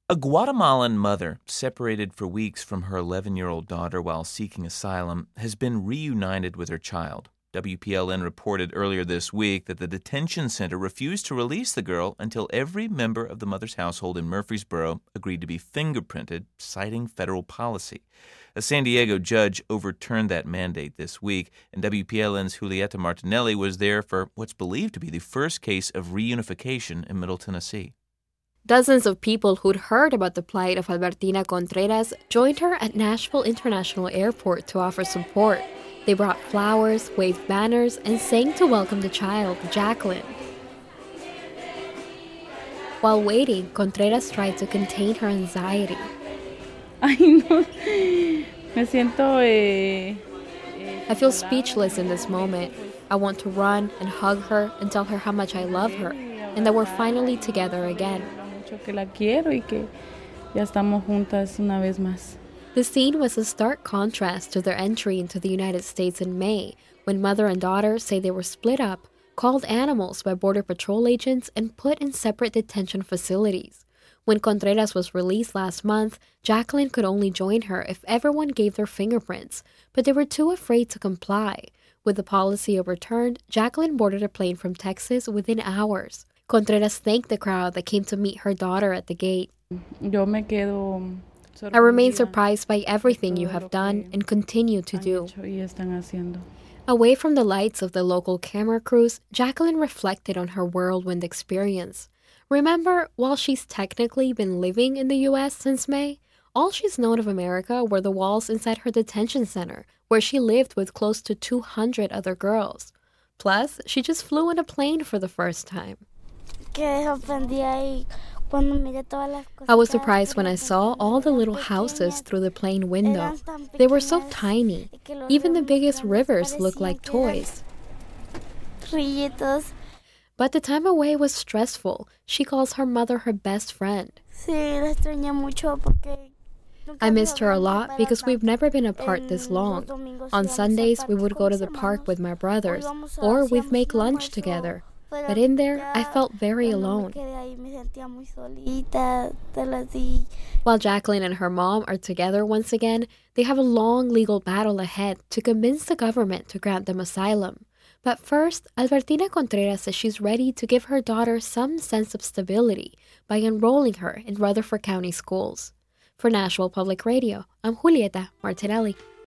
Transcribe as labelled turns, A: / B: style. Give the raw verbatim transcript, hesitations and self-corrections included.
A: A Guatemalan mother, separated for weeks from her eleven-year-old daughter while seeking asylum, has been reunited with her child. W P L N reported earlier this week that the detention center refused to release the girl until every member of the mother's household in Murfreesboro agreed to be fingerprinted, citing federal policy. A San Diego judge overturned that mandate this week, and W P L N's Julieta Martinelli was there for what's believed to be the first case of reunification in Middle Tennessee.
B: Dozens of people who'd heard about the plight of Albertina Contreras joined her at Nashville International Airport to offer support. They brought flowers, waved banners, and sang to welcome the child, Jacqueline. While waiting, Contreras tried to contain her anxiety.
C: Ay, no. Me siento, eh,
B: I feel speechless in this moment. I want to run and hug her and tell her how much I love her and that we're finally together again.
C: que la quiero y que ya estamos juntas una vez más.
B: The scene was a stark contrast to their entry into the United States in May, when mother and daughter say they were split up, called animals by Border Patrol agents, and put in separate detention facilities. When Contreras was released last month, Jacqueline could only join her if everyone gave their fingerprints, but they were too afraid to comply. With the policy overturned, Jacqueline boarded a plane from Texas within hours. Contreras thanked the crowd that came to meet her daughter at the gate.
C: Yo me quedo
B: I remain surprised by everything you have done and continue to do. Away from the lights of the local camera crews, Jacqueline reflected on her whirlwind experience. Remember, while she's technically been living in the U S since May, all she's known of America were the walls inside her detention center, where she lived with close to two hundred other girls. Plus, she just flew in a plane for the first time. I was surprised when I saw all the little houses through the plane window. They were so tiny. Even the biggest rivers looked like toys. But the time away was stressful. She calls her mother her best friend. I missed her a lot because we've never been apart this long. On Sundays, we would go to the park with my brothers, or we'd make lunch together. But in there, I felt very alone. While Jacqueline and her mom are together once again, they have a long legal battle ahead to convince the government to grant them asylum. But first, Albertina Contreras says she's ready to give her daughter some sense of stability by enrolling her in Rutherford County schools. For Nashville Public Radio, I'm Julieta Martinelli.